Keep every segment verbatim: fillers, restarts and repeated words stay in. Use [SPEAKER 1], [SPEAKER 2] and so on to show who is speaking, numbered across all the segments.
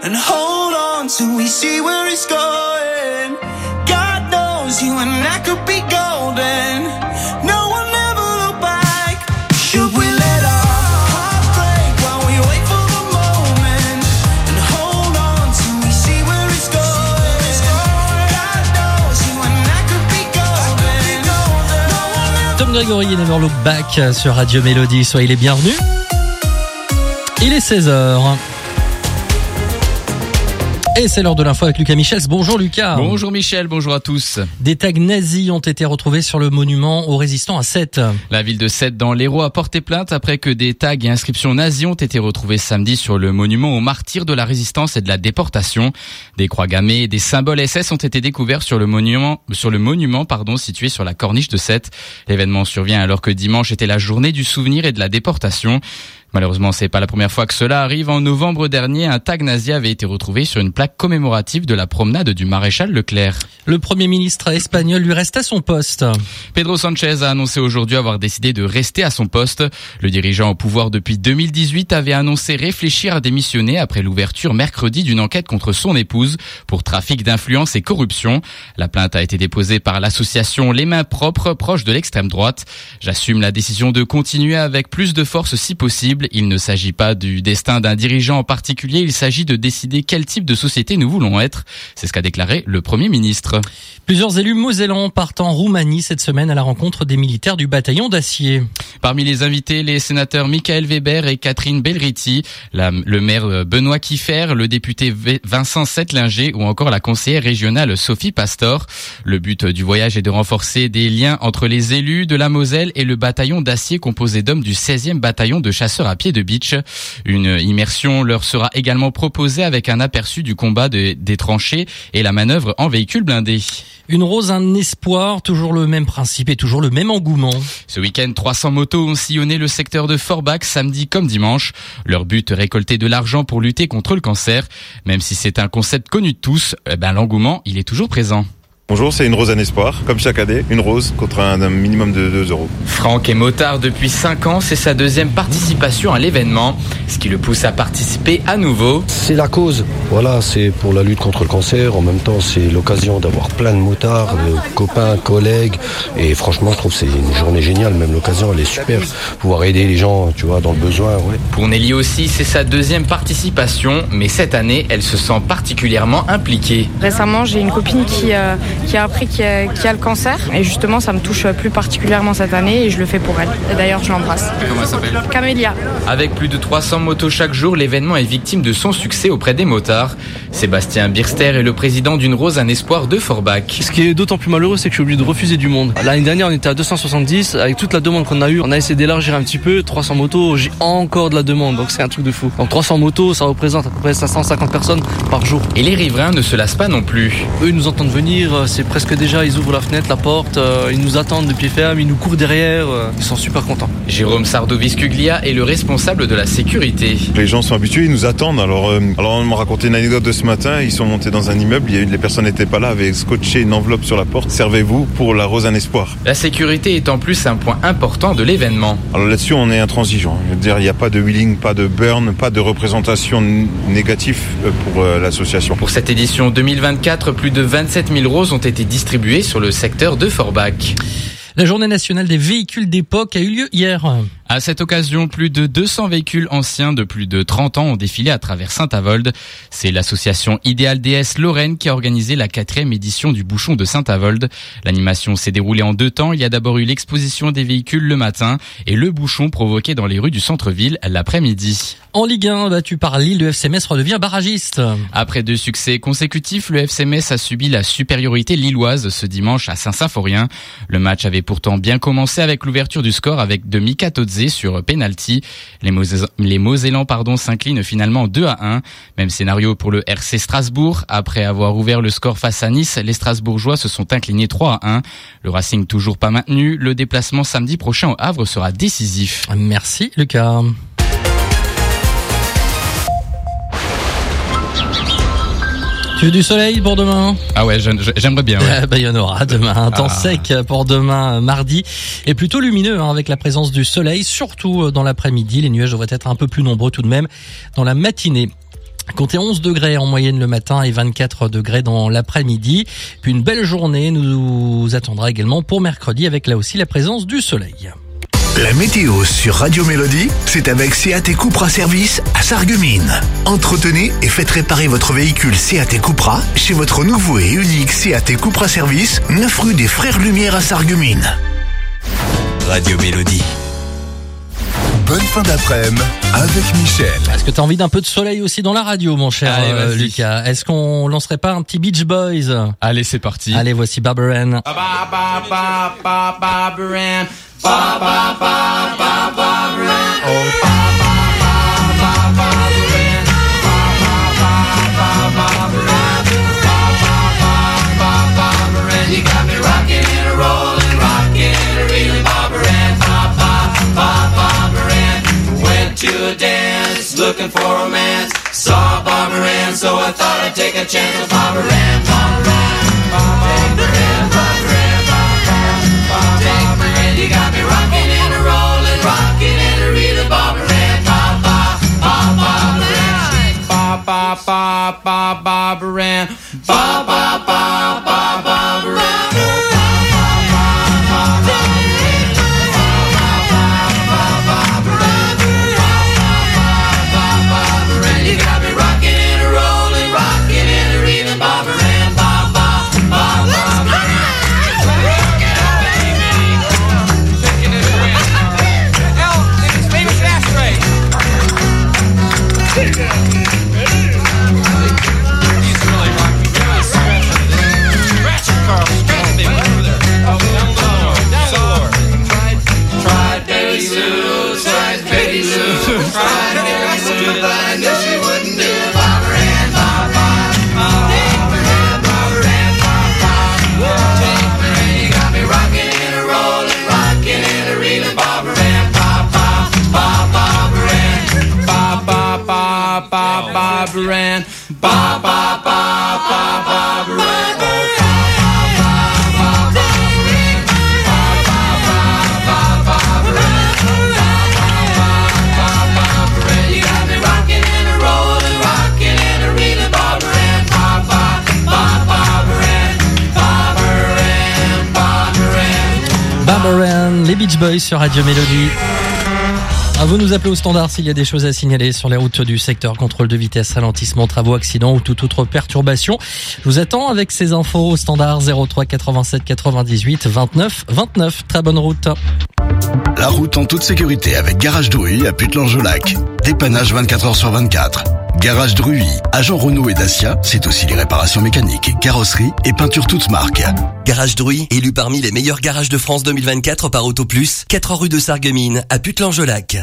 [SPEAKER 1] and hold on till we see where it's going. God knows you and I could be golden. No one ever look back. Should we let our heart break while we wait for the moment and hold on till we see where it's going. God knows you and I could be golden. No one ever...
[SPEAKER 2] Tom Gregory et Never Look Back sur Radio Mélodie. Soyez les bienvenus. Il est seize heures. Et c'est l'heure de l'info avec Lucas Michels. Bonjour Lucas.
[SPEAKER 3] Bonjour Michel, bonjour à tous.
[SPEAKER 2] Des tags nazis ont été retrouvés sur le monument aux résistants à Sète.
[SPEAKER 3] La ville de Sète dans l'Hérault a porté plainte après que des tags et inscriptions nazis ont été retrouvés samedi sur le monument aux martyrs de la résistance et de la déportation. Des croix gammées et des symboles S S ont été découverts sur le monument, sur le monument, pardon, situé sur la corniche de Sète. L'événement survient alors que dimanche était la journée du souvenir et de la déportation. Malheureusement, c'est pas la première fois que cela arrive. En novembre dernier, un tag nazi avait été retrouvé sur une plaque commémorative de la promenade du maréchal Leclerc.
[SPEAKER 2] Le Premier ministre espagnol lui reste à son poste.
[SPEAKER 3] Pedro Sanchez a annoncé aujourd'hui avoir décidé de rester à son poste. Le dirigeant au pouvoir depuis deux mille dix-huit avait annoncé réfléchir à démissionner après l'ouverture mercredi d'une enquête contre son épouse pour trafic d'influence et corruption. La plainte a été déposée par l'association Les Mains Propres, proche de l'extrême droite. J'assume la décision de continuer avec plus de force si possible. Il ne s'agit pas du destin d'un dirigeant en particulier, il s'agit de décider quel type de société nous voulons être. C'est ce qu'a déclaré le Premier ministre.
[SPEAKER 2] Plusieurs élus mosellans partent en Roumanie cette semaine à la rencontre des militaires du bataillon d'Acier.
[SPEAKER 3] Parmi les invités, les sénateurs Michael Weber et Catherine Belriti, la, le maire Benoît Kieffer, le député Vincent Settlinger ou encore la conseillère régionale Sophie Pastor. Le but du voyage est de renforcer des liens entre les élus de la Moselle et le bataillon d'Acier composé d'hommes du seizième bataillon de chasseurs à pied de Beach. Une immersion leur sera également proposée avec un aperçu du combat de, des tranchées et la manœuvre en véhicule blindé.
[SPEAKER 2] Une rose, un espoir, toujours le même principe et toujours le même engouement.
[SPEAKER 3] Ce week-end, trois cents motos ont sillonné le secteur de Forbach samedi comme dimanche. Leur but, récolter de l'argent pour lutter contre le cancer. Même si c'est un concept connu de tous, eh ben, l'engouement, il est toujours présent.
[SPEAKER 4] Bonjour, c'est une rose un espoir, comme chaque année, une rose contre un minimum de deux euros.
[SPEAKER 3] Franck est motard depuis cinq ans, c'est sa deuxième participation à l'événement, ce qui le pousse à participer à nouveau.
[SPEAKER 5] C'est la cause, voilà, c'est pour la lutte contre le cancer, en même temps c'est l'occasion d'avoir plein de motards, de copains, collègues, et franchement je trouve que c'est une journée géniale, même l'occasion elle est super, pouvoir aider les gens, tu vois, dans le besoin, ouais.
[SPEAKER 3] Pour Nelly aussi, c'est sa deuxième participation, mais cette année, elle se sent particulièrement impliquée.
[SPEAKER 6] Récemment, j'ai une copine qui... Euh... qui a appris qu'il y a, qu'il y a le cancer et justement ça me touche plus particulièrement cette année et je le fais pour elle. Et d'ailleurs je l'embrasse.
[SPEAKER 3] Comment elle s'appelle ?
[SPEAKER 6] Camélia.
[SPEAKER 3] Avec plus de trois cents motos chaque jour, l'événement est victime de son succès auprès des motards. Sébastien Birster est le président d'une Rose un espoir de Forbach.
[SPEAKER 7] Ce qui est d'autant plus malheureux, c'est que je suis obligé de refuser du monde. L'année dernière on était à deux cent soixante-dix, avec toute la demande qu'on a eue, on a essayé d'élargir un petit peu, trois cents motos, j'ai encore de la demande, donc c'est un truc de fou. Donc trois cents motos, ça représente à peu près cinq cent cinquante personnes par jour.
[SPEAKER 3] Et les riverains ne se lassent pas non plus.
[SPEAKER 7] Eux ils nous entendent venir, c'est presque déjà, ils ouvrent la fenêtre, la porte, euh, ils nous attendent de pied ferme, ils nous courent derrière, euh, ils sont super contents.
[SPEAKER 3] Jérôme Sardoviscuglia est le responsable de la sécurité.
[SPEAKER 4] Les gens sont habitués, ils nous attendent. Alors, euh, alors on m'a raconté une anecdote de ce matin, ils sont montés dans un immeuble, il y a eu, les personnes n'étaient pas là, avaient scotché une enveloppe sur la porte. Servez-vous pour la Rose un espoir.
[SPEAKER 3] La sécurité est en plus un point important de l'événement.
[SPEAKER 4] Alors là-dessus, on est intransigeant. Je veux dire, il n'y a pas de wheeling, pas de burn, pas de représentation négative pour euh, l'association.
[SPEAKER 3] Pour cette édition deux mille vingt-quatre, plus de vingt-sept mille roses ont été distribuées sur le secteur de Forbach.
[SPEAKER 2] La journée nationale des véhicules d'époque a eu lieu hier.
[SPEAKER 3] À cette occasion, plus de deux cents véhicules anciens de plus de trente ans ont défilé à travers Saint-Avold. C'est l'association Idéal D S Lorraine qui a organisé la quatrième édition du Bouchon de Saint-Avold. L'animation s'est déroulée en deux temps. Il y a d'abord eu l'exposition des véhicules le matin et le bouchon provoqué dans les rues du centre-ville l'après-midi.
[SPEAKER 2] En Ligue un, battu par Lille, le F C Metz redevient barragiste.
[SPEAKER 3] Après deux succès consécutifs, le F C Metz a subi la supériorité lilloise ce dimanche à Saint-Symphorien. Le match avait pourtant bien commencé avec l'ouverture du score avec de Mika Todze sur penalty. Les, Mosé- les Mosellans pardon, s'inclinent finalement deux à un. Même scénario pour le R C Strasbourg. Après avoir ouvert le score face à Nice, les Strasbourgeois se sont inclinés trois à un. Le Racing toujours pas maintenu. Le déplacement samedi prochain au Havre sera décisif.
[SPEAKER 2] Merci Lucas. Tu veux du soleil pour demain ?
[SPEAKER 3] Ah ouais, j'aimerais bien. Ouais.
[SPEAKER 2] Ah bah, il y en aura demain. Un temps
[SPEAKER 3] ah.
[SPEAKER 2] sec pour demain, mardi. Et plutôt lumineux hein, avec la présence du soleil, surtout dans l'après-midi. Les nuages devraient être un peu plus nombreux tout de même dans la matinée. Comptez onze degrés en moyenne le matin et vingt-quatre degrés dans l'après-midi. Puis une belle journée nous attendra également pour mercredi avec là aussi la présence du soleil.
[SPEAKER 8] La météo sur Radio Mélodie, c'est avec Seat et Cupra Service à Sarreguemines. Entretenez et faites réparer votre véhicule Seat et Cupra chez votre nouveau et unique Seat et Cupra Service, neuf rue des Frères Lumière à Sarreguemines. Radio Mélodie. Bonne fin d'après-midi avec Michel.
[SPEAKER 2] Est-ce que tu as envie d'un peu de soleil aussi dans la radio, mon cher
[SPEAKER 3] Allez,
[SPEAKER 2] euh,
[SPEAKER 3] vas-y.
[SPEAKER 2] Lucas? Est-ce qu'on lancerait pas un petit Beach Boys?
[SPEAKER 3] Allez, c'est parti.
[SPEAKER 2] Allez, voici Barbara Ann.
[SPEAKER 1] To a dance, looking for romance. Saw Barbara Ann, so I thought I'd take a chance with Barbara Ann. Barbara Ann, Barbara Ann, Barbara Ann, Barbara Ann. You got me rocking and a rolling, rocking and a reeling. Barbara Ann, Barbara Ann, Barbara Ann, Barbara Ann, Barbara Ann. Barbara Ann, ba ba ba ba Barbara Ann. You got me rocking and a rolling, rocking and a reeling. Barbara Ann, ba ba ba Barbara Ann, Barbara Ann, Barbara Ann.
[SPEAKER 2] Barbara Ann, les Beach Boys sur Radio Mélodie. À vous nous appeler au standard s'il y a des choses à signaler sur les routes du secteur, contrôle de vitesse, ralentissement, travaux, accidents ou toute autre perturbation. Je vous attends avec ces infos au standard zéro trois quatre-vingt-sept quatre-vingt-dix-huit vingt-neuf vingt-neuf. Très bonne route.
[SPEAKER 8] La route en toute sécurité avec Garage Druy à Putelange-au-Lac. Dépannage vingt-quatre heures sur vingt-quatre. Garage Druy, agent Renault et Dacia, c'est aussi les réparations mécaniques, carrosserie et peinture toutes marques.
[SPEAKER 9] Garage Druy, élu parmi les meilleurs garages de France deux mille vingt-quatre par Autoplus, quatre rue de Sarreguemines à Putelange-au-Lac.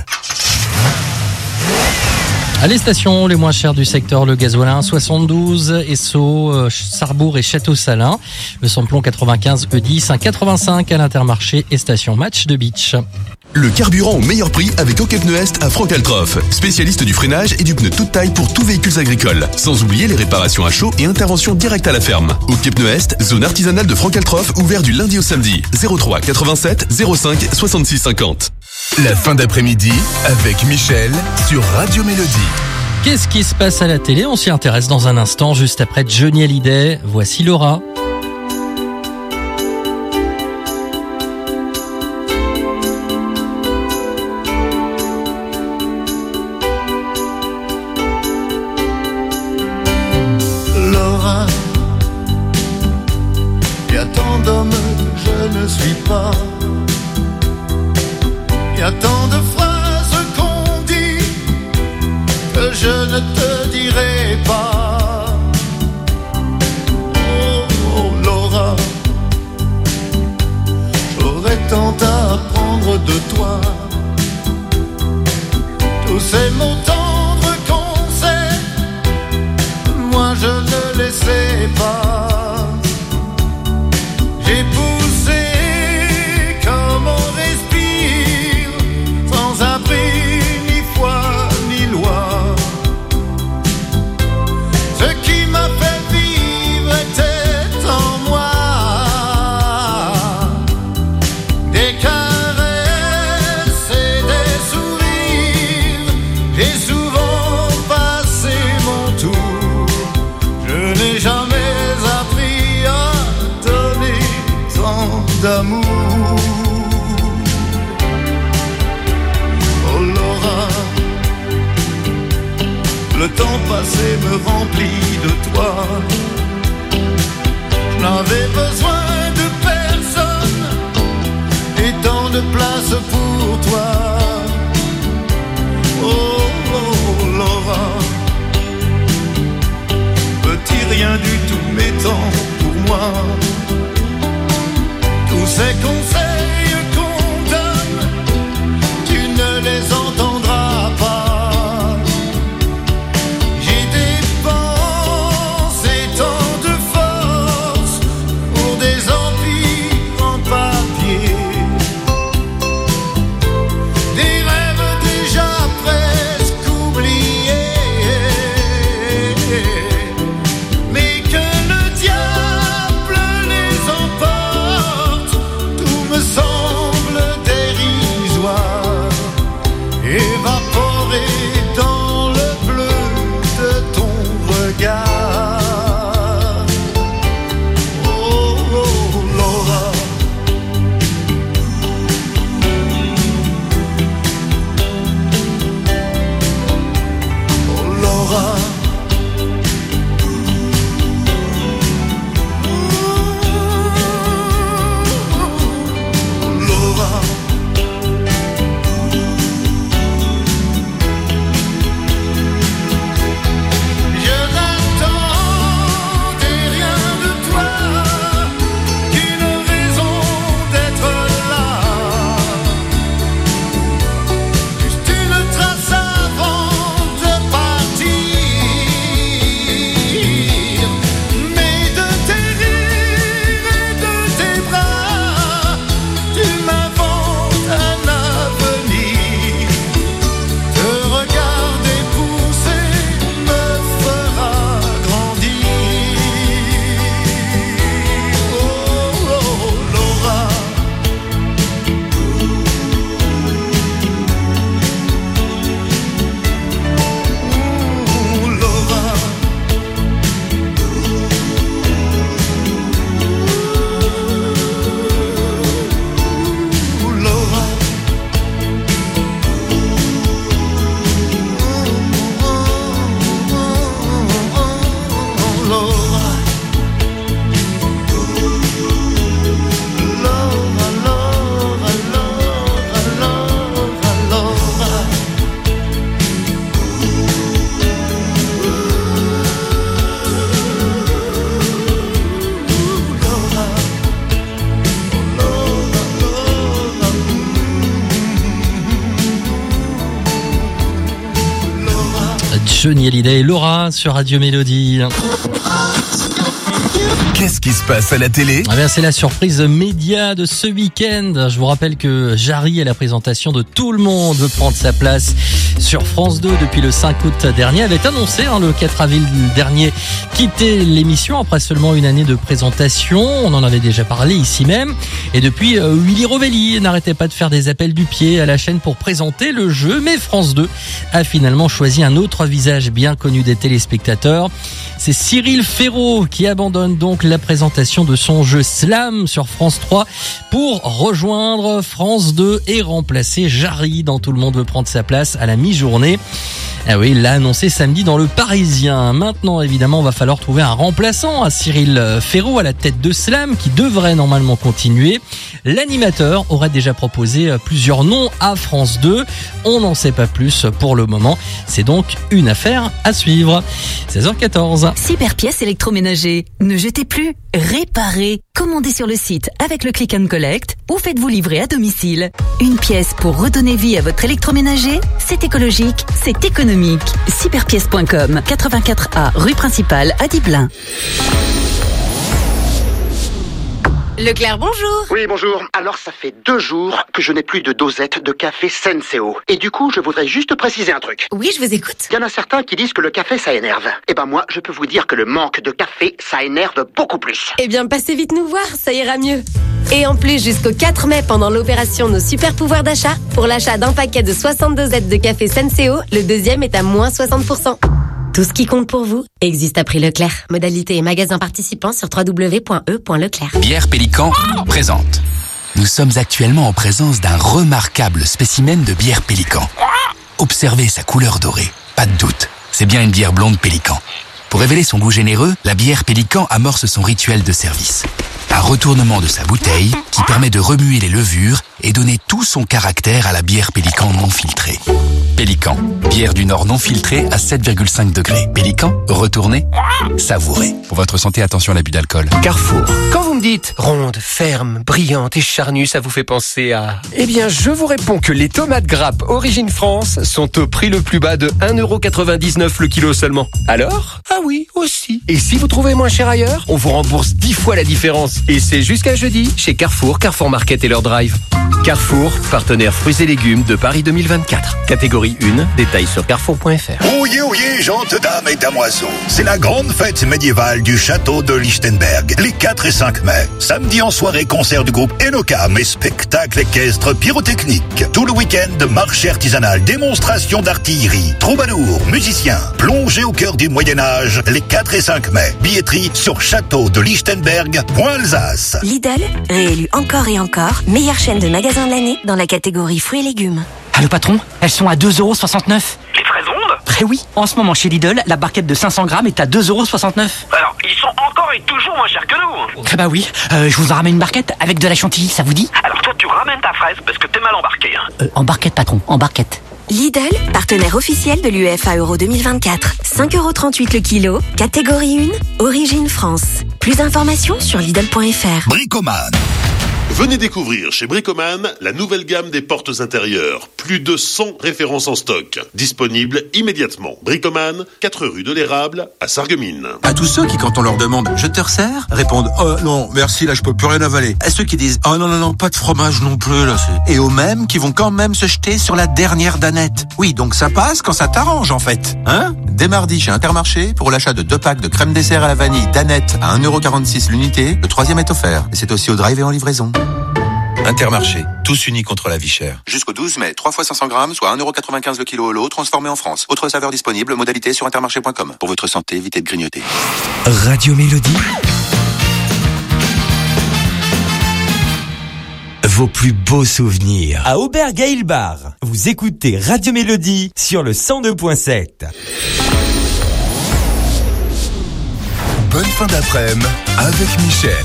[SPEAKER 2] À les stations les moins chères du secteur, le gasoil soixante-douze, Esso, euh, Sarrebourg et Château-Salin. Le samplon quatre-vingt-quinze E dix, un quatre-vingt-cinq à l'Intermarché et station Match de Beach.
[SPEAKER 10] Le carburant au meilleur prix avec OK Pneu Est à Franck-Altroff. Spécialiste du freinage et du pneu toute taille pour tous véhicules agricoles. Sans oublier les réparations à chaud et intervention directe à la ferme. OK Pneu Est, zone artisanale de Franck-Altroff, ouvert du lundi au samedi. zéro trois quatre-vingt-sept zéro cinq soixante-six cinquante.
[SPEAKER 8] La fin d'après-midi avec Michel sur Radio Mélodie.
[SPEAKER 2] Qu'est-ce qui se passe à la télé? On s'y intéresse dans un instant, juste après Johnny Hallyday. Voici Laura.
[SPEAKER 11] Laura, il y a tant d'hommes que je ne suis pas. Il y a tant de phrases qu'on dit que je ne te dirai pas. Oh, oh Laura, j'aurais tant à apprendre de toi. Tous ces mots tendres qu'on sait, moi je ne les sais pas. J'ai poussé comme on respire, sans abri ni foi ni loi. Ce qui m'a fait vivre était en moi. Des caresses et des sourires, j'ai souvent passé mon d'amour. Oh Laura, le temps passé me remplit de toi. Je n'avais besoin de personne et tant de place pour toi. Oh, oh Laura, petit rien du tout m'étant pour moi. Tous ces conseils qu'on donne, tu ne les entendras pas. J'ai dépensé tant de force pour des empires en papier, des rêves déjà presque oubliés, mais que le diable les emporte. Tout me semble dérisoire, évaporé dans le bleu de ton regard. Oh, oh Laura, oh Laura, Laura. Je n'attendais rien de toi qu'une raison d'être là, juste une trace avant de partir, mais de tes rires et de tes bras, tu m'inventes un avenir. Te regarder pousser me fera grandir. Oh, oh Laura, oh Laura, oh Laura.
[SPEAKER 2] Johnny Hallyday et Laura sur Radio Mélodie.
[SPEAKER 8] Qu'est-ce qui se passe à la télé?
[SPEAKER 2] Ah bien, c'est la surprise média de ce week-end. Je vous rappelle que Jarry, à la présentation de Tout le monde veut prendre sa place sur France deux depuis le cinq août dernier, avait annoncé hein, le quatre avril dernier quitter l'émission après seulement une année de présentation. On en avait déjà parlé ici même. Et depuis, euh, Willy Rovelli n'arrêtait pas de faire des appels du pied à la chaîne pour présenter le jeu. Mais France deux a finalement choisi un autre visage bien connu des téléspectateurs. C'est Cyril Ferraud qui abandonne donc la présentation de son jeu Slam sur France trois pour rejoindre France deux et remplacer Jarry dans Tout le monde veut prendre sa place à la mi-journée. Ah oui, il l'a annoncé samedi dans Le Parisien. Maintenant, évidemment, va falloir trouver un remplaçant à Cyril Ferraud à la tête de Slam qui devrait normalement continuer. L'animateur aurait déjà proposé plusieurs noms à France deux. On n'en sait pas plus pour le moment. C'est donc une affaire à suivre. seize heures quatorze.
[SPEAKER 12] Super pièces électroménager. Ne jetez plus, réparez. Commandez sur le site avec le click and collect ou faites-vous livrer à domicile. Une pièce pour redonner vie à votre électroménager, c'est écologique, c'est économique. Superpièces point com, quatre-vingt-quatre A, rue principale à Diblin.
[SPEAKER 13] Leclerc, bonjour.
[SPEAKER 14] Oui, bonjour. Alors, ça fait deux jours que je n'ai plus de dosette de café Senseo. Et du coup, je voudrais juste préciser un truc.
[SPEAKER 13] Oui, je vous écoute.
[SPEAKER 14] Il y en a certains qui disent que le café, ça énerve. Eh ben moi, je peux vous dire que le manque de café, ça énerve beaucoup plus.
[SPEAKER 13] Eh bien, passez vite nous voir, ça ira mieux. Et en plus, jusqu'au quatre mai, pendant l'opération Nos Super Pouvoirs d'achat, pour l'achat d'un paquet de soixante dosettes de café Senseo, le deuxième est à moins soixante pour cent. Tout ce qui compte pour vous existe à prix Leclerc. Modalité et magasin participants sur w w w point e point leclerc.
[SPEAKER 15] Bière Pélican présente. Nous sommes actuellement en présence d'un remarquable spécimen de bière Pélican. Observez sa couleur dorée. Pas de doute, c'est bien une bière blonde Pélican. Pour révéler son goût généreux, la bière Pélican amorce son rituel de service. Un retournement de sa bouteille qui permet de remuer les levures et donner tout son caractère à la bière Pélican non filtrée. Pélican, bière du Nord non filtrée à sept virgule cinq degrés. Pélican, retournez, savourez. Pour votre santé, attention à l'abus d'alcool.
[SPEAKER 16] Carrefour. Quand vous me dites ronde, ferme, brillante et charnue, ça vous fait penser à... Eh bien, je vous réponds que les tomates grappes Origine France sont au prix le plus bas de un euro quatre-vingt-dix-neuf le kilo seulement. Alors? Ah oui, aussi. Et si vous trouvez moins cher ailleurs, on vous rembourse dix fois la différence. Et c'est jusqu'à jeudi chez Carrefour, Carrefour Market et leur drive. Carrefour, partenaire fruits et légumes de Paris deux mille vingt-quatre. Catégorie un, détails sur carrefour point f r.
[SPEAKER 8] Oyez, oyez, gentes dames et damoiseaux. C'est la grande fête médiévale du château de Lichtenberg, les quatre et cinq mai. Samedi en soirée, concert du groupe Enocam et spectacle équestre pyrotechnique. Tout le week-end, marché artisanal, démonstration d'artillerie, troubadours, musiciens. Plongez au cœur du Moyen-Âge, les quatre et cinq mai. Billetterie sur château de Lichtenberg point Alsace.
[SPEAKER 17] Lidl, réélu encore et encore, meilleure chaîne de magasins de l'année dans la catégorie fruits et légumes.
[SPEAKER 18] Allô patron, elles sont à deux euros soixante-neuf.
[SPEAKER 19] Les fraises rondes ?
[SPEAKER 18] Eh oui, en ce moment chez Lidl, la barquette de cinq cents grammes est à deux euros soixante-neuf.
[SPEAKER 19] Alors, ils sont encore et toujours moins chers que nous.
[SPEAKER 18] Eh bah oui, euh, je vous en ramène une barquette avec de la chantilly, ça vous dit?
[SPEAKER 19] Alors toi, tu ramènes ta fraise parce que t'es mal embarqué. Hein.
[SPEAKER 18] Euh, en barquette patron, en barquette.
[SPEAKER 17] Lidl, partenaire officiel de l'U E F A Euro deux mille vingt-quatre. cinq euros trente-huit le kilo, catégorie un, Origine France. Plus d'informations sur Lidl point f r.
[SPEAKER 20] Bricoman. Venez découvrir chez Bricoman la nouvelle gamme des portes intérieures. Plus de cent références en stock. Disponibles immédiatement. Bricoman, quatre rue de l'Érable, à Sarreguemines.
[SPEAKER 21] À tous ceux qui, quand on leur demande « Je te resserre ?» répondent « Oh non, merci, là je peux plus rien avaler. » À ceux qui disent « Oh non, non, non, pas de fromage non plus, là c'est... » Et aux mêmes qui vont quand même se jeter sur la dernière danette. Oui, donc ça passe quand ça t'arrange en fait. Hein ? Dès mardi chez Intermarché, pour l'achat de deux packs de crème dessert à la vanille danette à un euro quarante-six l'unité, le troisième est offert. Et c'est aussi au drive et en livraison. Intermarché, tous unis contre la vie chère. Jusqu'au douze mai, trois fois cinq cents grammes, soit un euro quatre-vingt-quinze le kilo au lot, transformé en France. Autre saveur disponible, modalité sur intermarché point com. Pour votre santé, évitez de grignoter.
[SPEAKER 22] Radio Mélodie. Vos plus beaux souvenirs. À Auberg-Gailbar, vous écoutez Radio Mélodie sur le cent deux point sept.
[SPEAKER 8] Bonne fin d'après-midi avec Michel.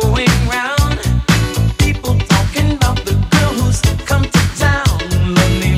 [SPEAKER 1] People talking about the girl who's come to town. Let me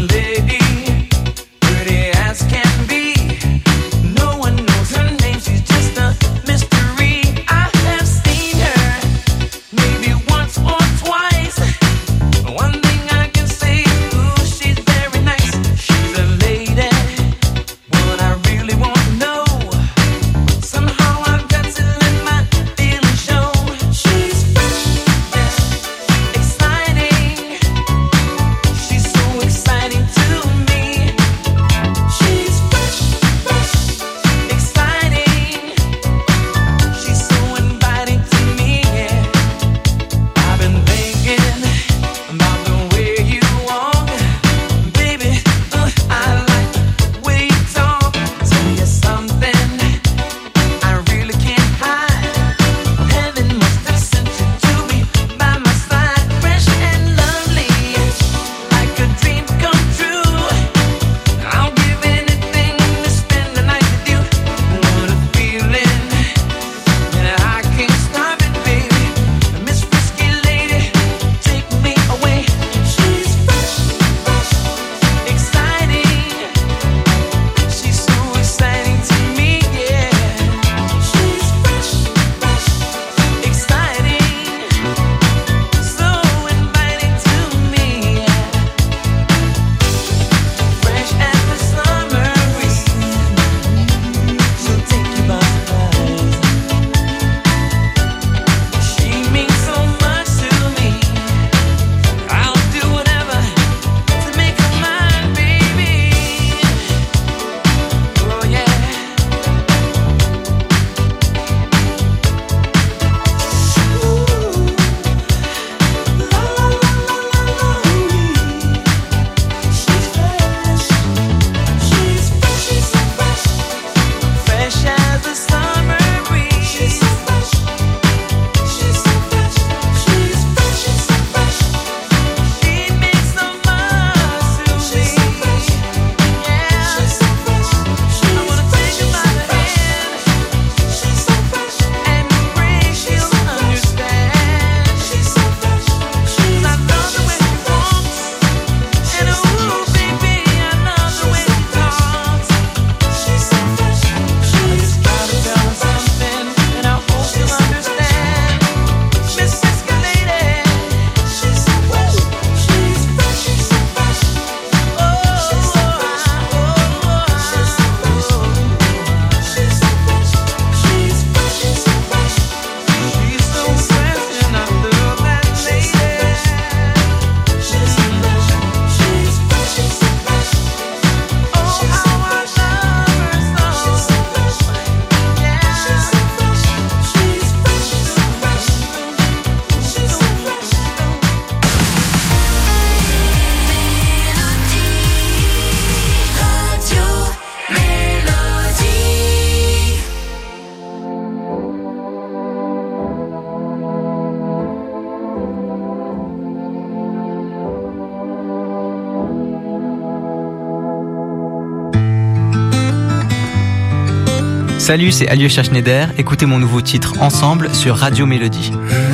[SPEAKER 5] Salut, c'est Alyosha Schneider. Écoutez mon nouveau titre Ensemble sur Radio Mélodie.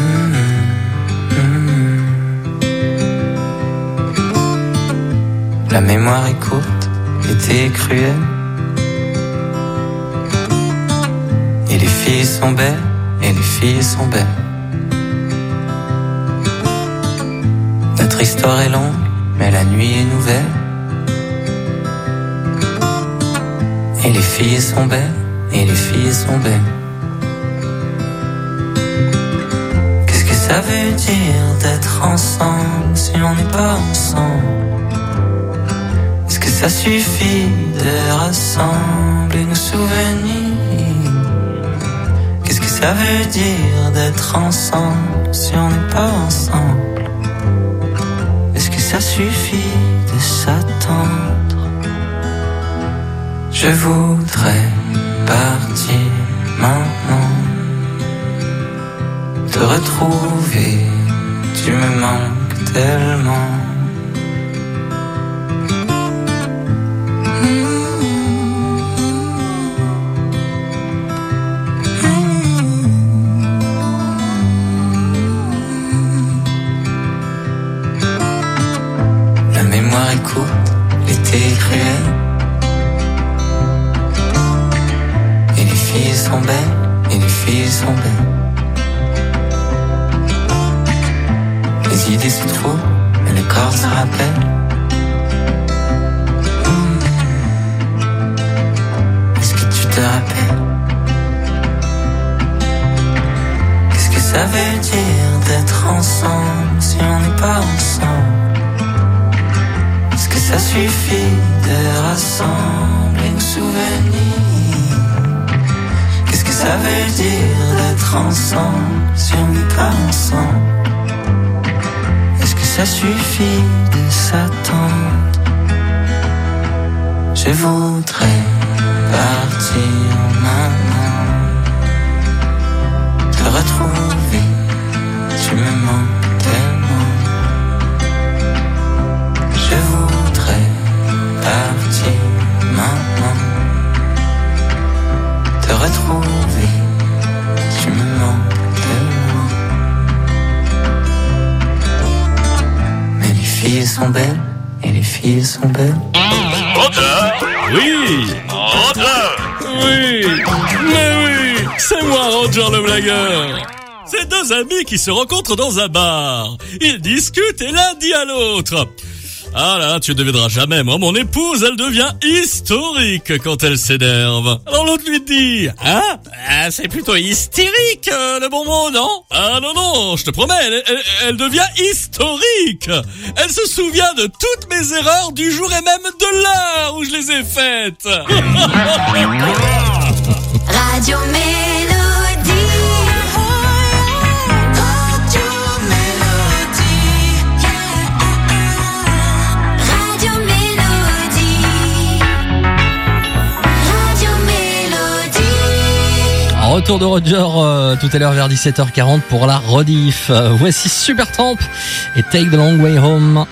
[SPEAKER 6] La mémoire est courte, l'été est cruel. Et les filles sont belles, et les filles sont belles. Notre histoire est longue, mais la nuit est nouvelle. Et les filles sont belles, et les filles sont belles. Qu'est-ce que ça veut dire d'être ensemble si on n'est pas ensemble? Est-ce que ça suffit de rassembler nos souvenirs? Qu'est-ce que ça veut dire d'être ensemble si on n'est pas ensemble? Est-ce que ça suffit de s'attendre? Je voudrais partir maintenant, te retrouver, tu me manques tellement. La mémoire est courte, l'été est cruel. Et les filles sont belles, et les filles sont belles. Les idées se trouvent, et le corps se rappelle. Mmh. Est-ce que tu te rappelles? Qu'est-ce que ça veut dire d'être ensemble si on n'est pas ensemble? Est-ce que ça suffit de rassembler nos souvenirs? Qu'est-ce que ça veut dire d'être ensemble si on n'est pas ensemble? Est-ce que ça suffit de s'attendre? Je voudrais partir maintenant, te retrouver, tu me manques tellement. Je voudrais partir maintenant, te retrouver, tu me manques tellement. Mais les filles sont belles, et les filles sont belles.
[SPEAKER 23] Roger! Oui! Roger! Oui! Mais oui! C'est moi, Roger le blagueur! C'est deux amis qui se rencontrent dans un bar. Ils discutent et l'un dit à l'autre: ah là, tu ne deviendras jamais, moi, mon épouse, elle devient historique quand elle s'énerve. Alors l'autre lui dit: hein? Ah, c'est plutôt hystérique, euh, le bon mot, non? Ah non, non, je te promets, elle, elle, elle devient historique. Elle se souvient de toutes mes erreurs du jour et même de l'heure où je les ai faites.
[SPEAKER 1] Radio Mélodie.
[SPEAKER 2] Retour de Roger euh, tout à l'heure vers dix-sept heures quarante pour la rediff. Euh, voici Supertramp et Take the Long Way Home.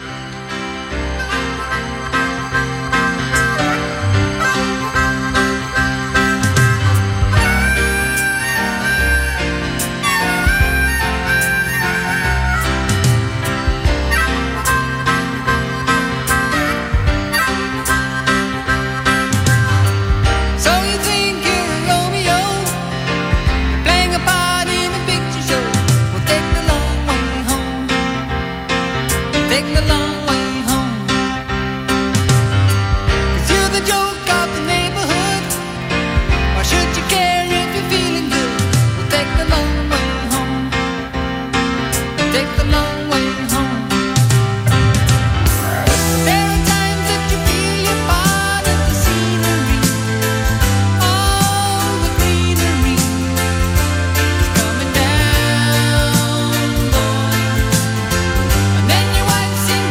[SPEAKER 1] Sing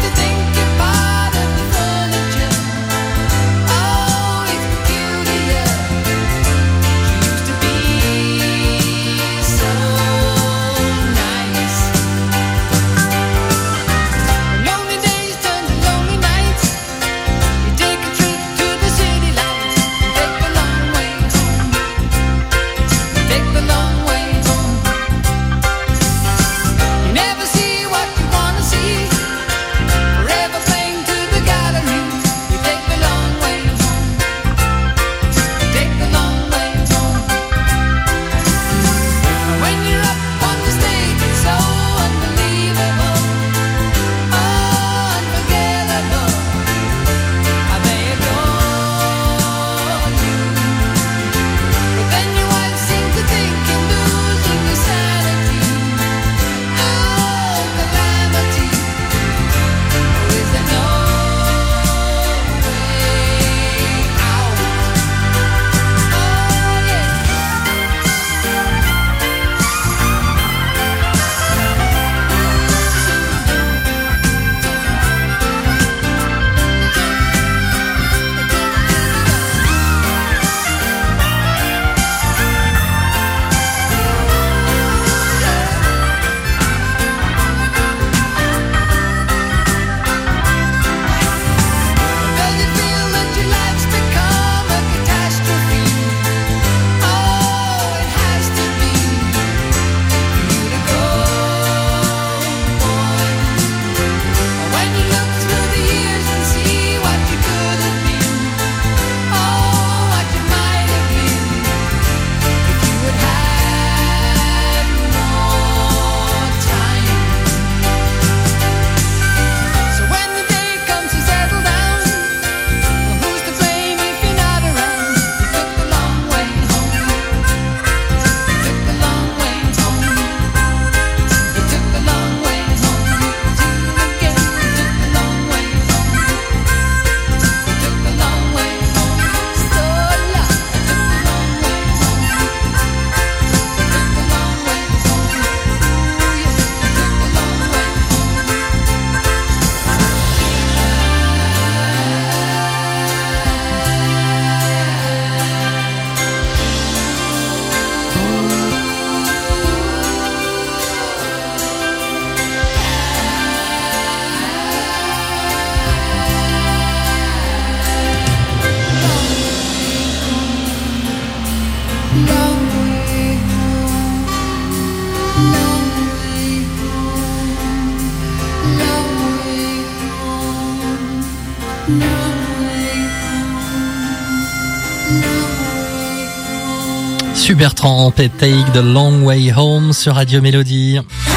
[SPEAKER 2] Supertramp et Take the Long Way Home sur Radio Mélodie.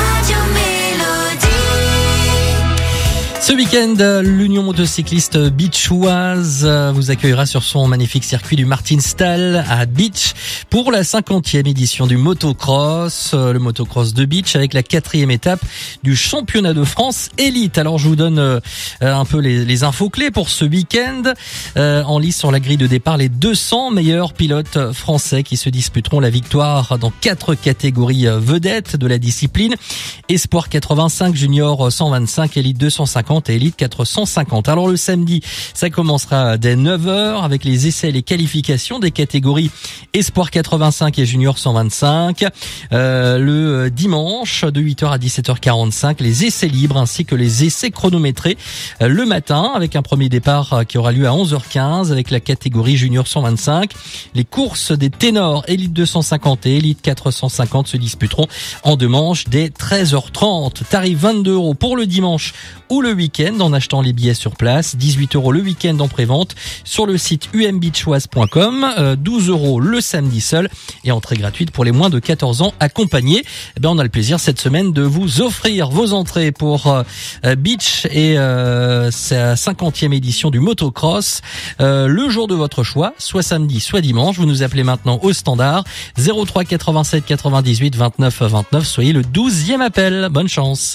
[SPEAKER 2] Ce week-end, l'Union motocycliste Beachoise vous accueillera sur son magnifique circuit du Martinstal à Beach pour la cinquantième édition du motocross, le motocross de Beach avec la quatrième étape du championnat de France élite. Alors je vous donne euh, un peu les, les infos clés pour ce week-end. Euh, en lice sur la grille de départ, les deux cents meilleurs pilotes français qui se disputeront la victoire dans quatre catégories vedettes de la discipline. Espoir quatre-vingt-cinq, Junior cent vingt-cinq, Élite deux cent cinquante et Élite quatre cent cinquante. Alors le samedi, ça commencera dès neuf heures avec les essais et les qualifications des catégories Espoir quatre-vingt-cinq et Junior cent vingt-cinq. Euh, le dimanche, de huit heures à dix-sept heures quarante-cinq, les essais libres ainsi que les essais chronométrés euh, le matin avec un premier départ euh, qui aura lieu à onze heures quinze avec la catégorie Junior cent vingt-cinq. Les courses des ténors Élite deux cent cinquante et Élite quatre cent cinquante se disputeront en deux manches dès treize heures trente. Tarif vingt-deux euros pour le dimanche ou le week-end en achetant les billets sur place, dix-huit euros le week-end en prévente sur le site u m beachoise point com, euh, douze euros le samedi seul et entrée gratuite pour les moins de quatorze ans accompagnés. Eh ben, on a le plaisir cette semaine de vous offrir vos entrées pour euh, Beach et euh, sa cinquantième édition du motocross, euh, le jour de votre choix, soit samedi, soit dimanche. Vous nous appelez maintenant au standard zéro trois quatre-vingt-sept quatre-vingt-dix-huit vingt-neuf vingt-neuf. Soyez le douzième appel. Bonne chance.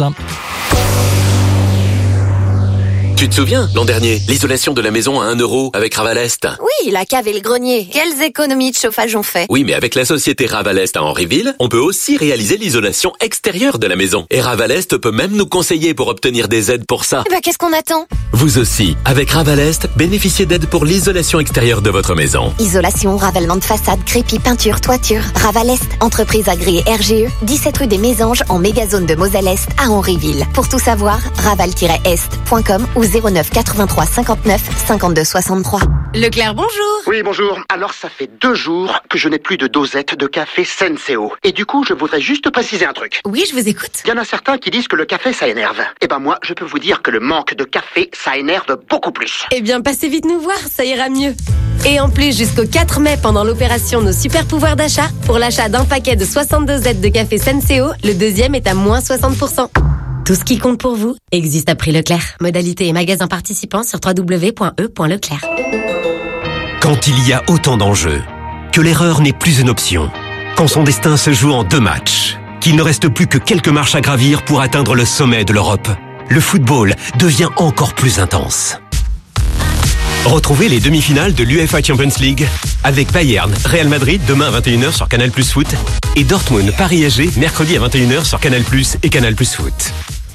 [SPEAKER 3] Tu te souviens, l'an dernier, l'isolation de la maison à un euro avec Ravalest?
[SPEAKER 4] Oui, la cave et le grenier. Quelles économies de chauffage on fait?
[SPEAKER 3] Oui, mais avec la société Ravalest à Henryville, on peut aussi réaliser l'isolation extérieure de la maison. Et Ravalest peut même nous conseiller pour obtenir des aides pour ça.
[SPEAKER 4] Eh ben, qu'est-ce qu'on attend?
[SPEAKER 3] Vous aussi, avec Ravalest, bénéficiez d'aides pour l'isolation extérieure de votre maison.
[SPEAKER 4] Isolation, ravalement de façade, crépi, peinture, toiture. Ravalest, entreprise agréée R G E, dix-sept rue des Mésanges en mégazone de Moselle-Est à Henryville. Pour tout savoir, raval tiret est point com ou zéro neuf quatre-vingt-trois cinquante-neuf cinquante-deux soixante-trois.
[SPEAKER 13] Leclerc, bonjour.
[SPEAKER 14] Oui, bonjour. Alors, ça fait deux jours que je n'ai plus de dosette de café Senseo. Et du coup, je voudrais juste préciser un truc.
[SPEAKER 13] Oui, je vous écoute.
[SPEAKER 14] Il y en a certains qui disent que le café, ça énerve. Eh ben moi, je peux vous dire que le manque de café, ça énerve beaucoup plus.
[SPEAKER 13] Eh bien, passez vite nous voir, ça ira mieux. Et en plus, jusqu'au quatre mai, pendant l'opération Nos Super Pouvoirs d'achat, pour l'achat d'un paquet de soixante-deux Z de café Senseo, le deuxième est à moins soixante pour cent. Tout ce qui compte pour vous existe à prix Leclerc. Modalité et magasins participants sur w w w point e point leclerc.
[SPEAKER 16] Quand il y a autant d'enjeux, que l'erreur n'est plus une option, quand son destin se joue en deux matchs, qu'il ne reste plus que quelques marches à gravir pour atteindre le sommet de l'Europe, le football devient encore plus intense. Retrouvez les demi-finales de l'UEFA Champions League avec Bayern, Real Madrid demain à vingt et une heures sur Canal Plus Foot et Dortmund, Paris S G mercredi à vingt et une heures sur Canal Plus et Canal Plus Foot.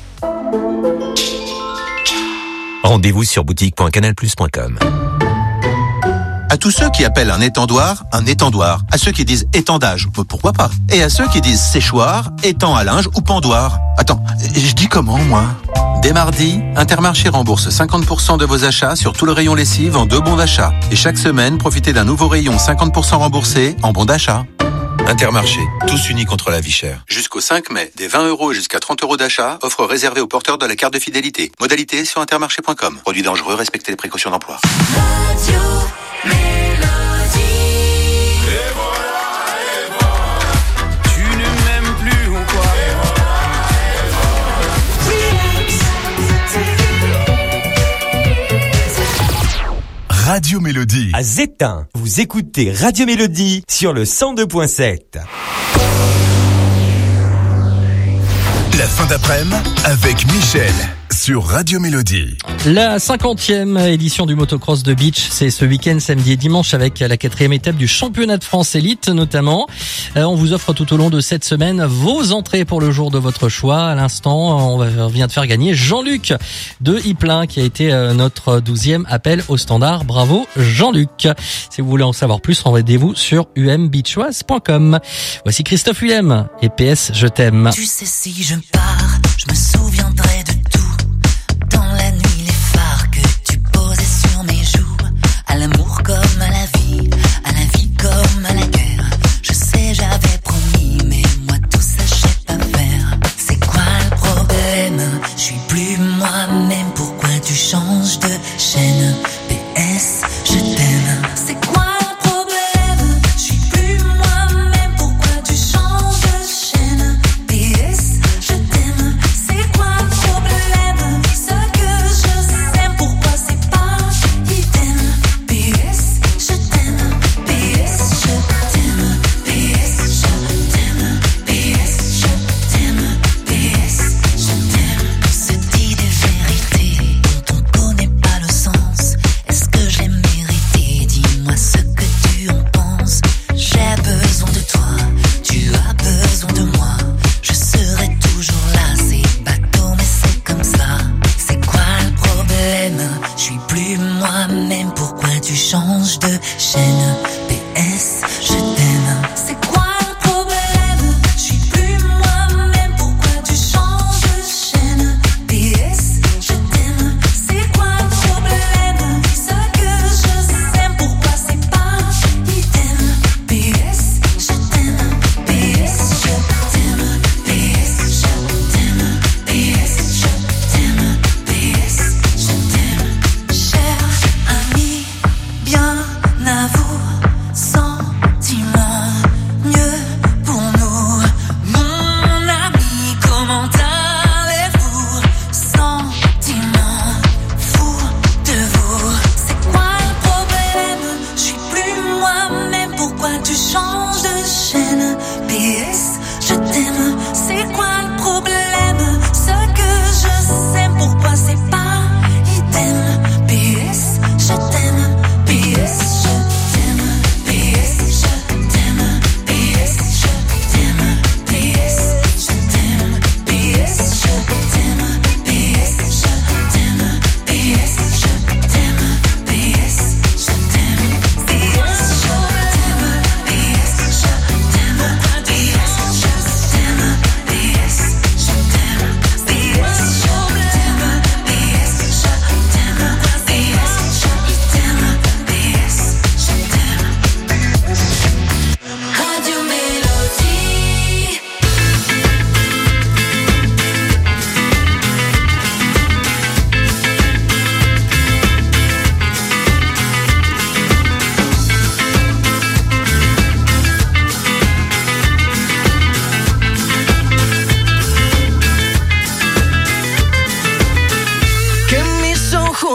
[SPEAKER 16] Rendez-vous sur boutique point canal plus point com.
[SPEAKER 21] À tous ceux qui appellent un étendoir, un étendoir. À ceux qui disent étendage, pourquoi pas. Et à ceux qui disent séchoir, étang à linge ou pendoir. Attends, je dis comment, moi? Dès mardi, Intermarché rembourse cinquante pour cent de vos achats sur tout le rayon lessive en deux bons d'achat. Et chaque semaine, profitez d'un nouveau rayon cinquante pour cent remboursé en bons d'achat. Intermarché, tous unis contre la vie chère. Jusqu'au cinq mai, des vingt euros et jusqu'à trente euros d'achat, offre réservée aux porteurs de la carte de fidélité. Modalité sur intermarché point com. Produit dangereux, respectez les précautions d'emploi.
[SPEAKER 22] Radio Mélodie. À Zétain, vous écoutez Radio Mélodie sur le cent deux point sept.
[SPEAKER 8] La fin d'après-midi avec Michel sur Radio Mélodie.
[SPEAKER 2] La cinquantième édition du motocross de Beach, c'est ce week-end, samedi et dimanche, avec la quatrième étape du championnat de France élite notamment. Euh, on vous offre tout au long de cette semaine vos entrées pour le jour de votre choix. À l'instant, on vient de faire gagner Jean-Luc de Ypelin qui a été euh, notre douzième appel au standard. Bravo Jean-Luc. Si vous voulez en savoir plus, rendez-vous sur u m beachoise point com. Voici Christophe Willem et P S Je t'aime.
[SPEAKER 6] Tu sais, si je pars, je me souviendrai de tout. Dans la nuit, les phares que tu posais sur mes joues. À l'amour comme à la vie, à la vie comme à la guerre. Je sais, j'avais promis, mais moi tout ça, je sais pas faire. C'est quoi le problème? Je suis plus moi-même, pourquoi tu changes de chaîne? P S, je t'aime. C'est quoi le problème? Je suis plus moi-même.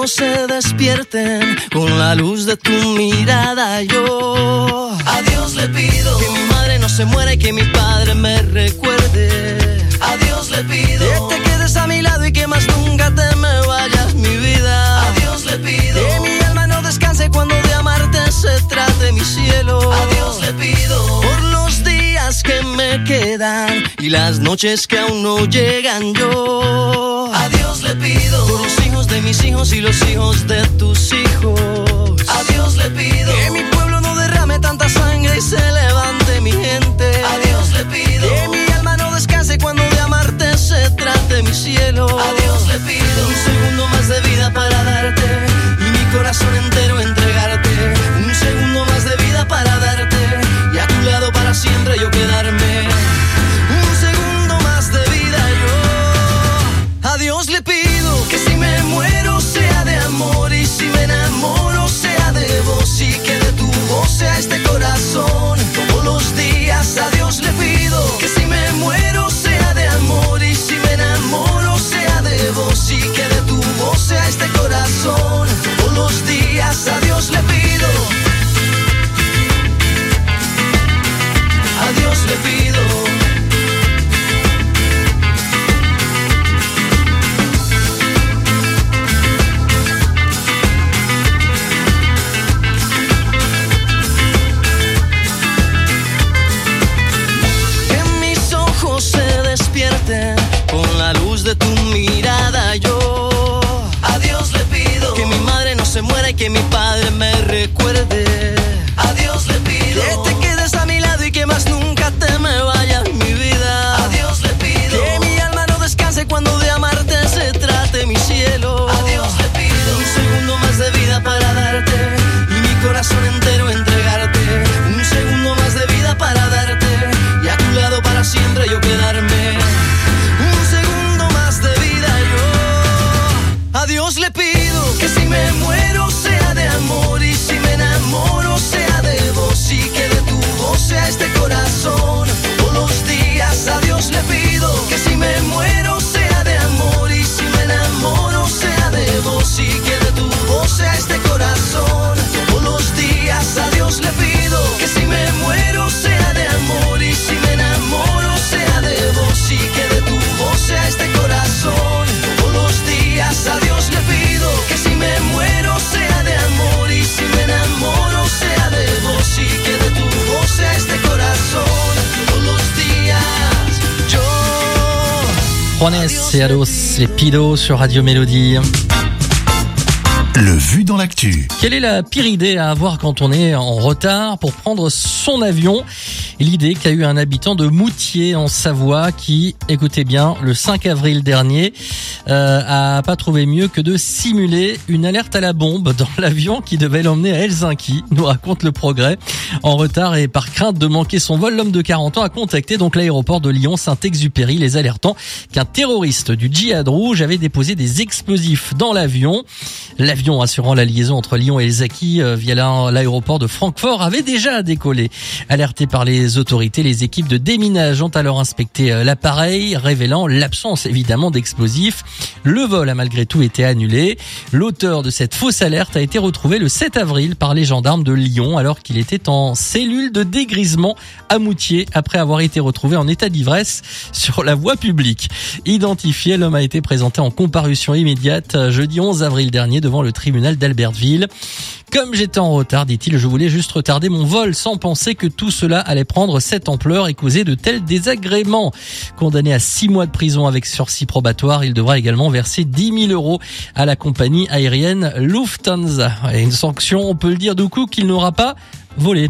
[SPEAKER 1] ojos se despierten con la luz de tu mirada. Yo a Dios le pido que mi madre no se muera y que mi padre me recuerde. A Dios le pido que te quedes a mi lado y que más nunca te me vayas, mi vida. A Dios le pido que mi alma no descanse cuando de amarte se trate, mi cielo. A Dios le pido por los días que me quedan y las noches que aún no llegan. Yo a Dios le pido por los hijos de mis hijos y los hijos de tus hijos. A Dios le pido que mi pueblo no derrame tanta sangre y se levante mi gente. A Dios le pido que mi alma no descanse cuando de amarte se trate, mi cielo. A Dios le pido un segundo más de vida para darte y mi corazón entero entregarte. Un segundo más de vida para darte y a tu lado para siempre yo quedarme. Un segundo más de vida yo. A Dios le pido que si me muero sea de amor y si me enamoro sea de vos y que de tu voz sea este corazón todos los días. A Dios le pido que si me muero sea de amor y si me enamoro sea de vos y que de tu voz sea este corazón todos los días. A Dios le pido. A Dios le pido. Con la luz de tu mirada yo a Dios le pido que mi madre no se muera y que mi padre me recuerde. A Dios le pido que te quedes a mi lado y que más nunca te me vayas, mi vida. A Dios le pido que mi alma no descanse cuando de amarte se trate, mi cielo. A Dios le pido un segundo más de vida para darte y mi corazón entero entregarte. Un segundo más de vida para darte y a tu lado para siempre yo quedarme. A Dios le pido que si me muero sea de amor y si me enamoro sea de vos y que de tu voz sea este corazón todos los días. A Dios le pido que si me muero sea de amor y si me enamoro sea de vos y que de tu voz sea este corazón todos los días. A Dios le pido que si me muero sea de amor y si me enamoro sea de vos y que de tu voz sea este corazón todos los días. A Dios le pido que si me muero sea de amor y si me enamoro sea de vos y que de tu voz sea este corazón todos los días. Yo
[SPEAKER 2] Juanes et A Dios le pido sur Radio Mélodie.
[SPEAKER 8] Le Vu dans l'actu.
[SPEAKER 2] Quelle est la pire idée à avoir quand on est en retard pour prendre son avion? L'idée qu'a eu un habitant de Moutier en Savoie qui, écoutez bien, le cinq avril dernier, euh, a pas trouvé mieux que de simuler une alerte à la bombe dans l'avion qui devait l'emmener à Helsinki, nous raconte Le Progrès. En retard et par crainte de manquer son vol, l'homme de quarante ans a contacté donc l'aéroport de Lyon-Saint-Exupéry, les alertant qu'un terroriste du Djihad rouge avait déposé des explosifs dans l'avion. L'avion assurant la liaison entre Lyon et Helsinki euh, via l'aéroport de Francfort avait déjà décollé. Alerté par les autorités, les équipes de déminage ont alors inspecté euh, l'appareil, révélant l'absence évidemment d'explosifs. Le vol a malgré tout été annulé. L'auteur de cette fausse alerte a été retrouvé le sept avril par les gendarmes de Lyon alors qu'il était en cellule de dégrisement à Moutier après avoir été retrouvé en état d'ivresse sur la voie publique. Identifié, l'homme a été présenté en comparution immédiate jeudi onze avril dernier devant le tribunal d'Albertville. Comme j'étais en retard, dit-il, je voulais juste retarder mon vol sans penser que tout cela allait prendre cette ampleur et causer de tels désagréments. Condamné à six mois de prison avec sursis probatoire, il devra également verser dix mille euros à la compagnie aérienne Lufthansa. Et une sanction, on peut le dire du coup, qu'il n'aura pas volé.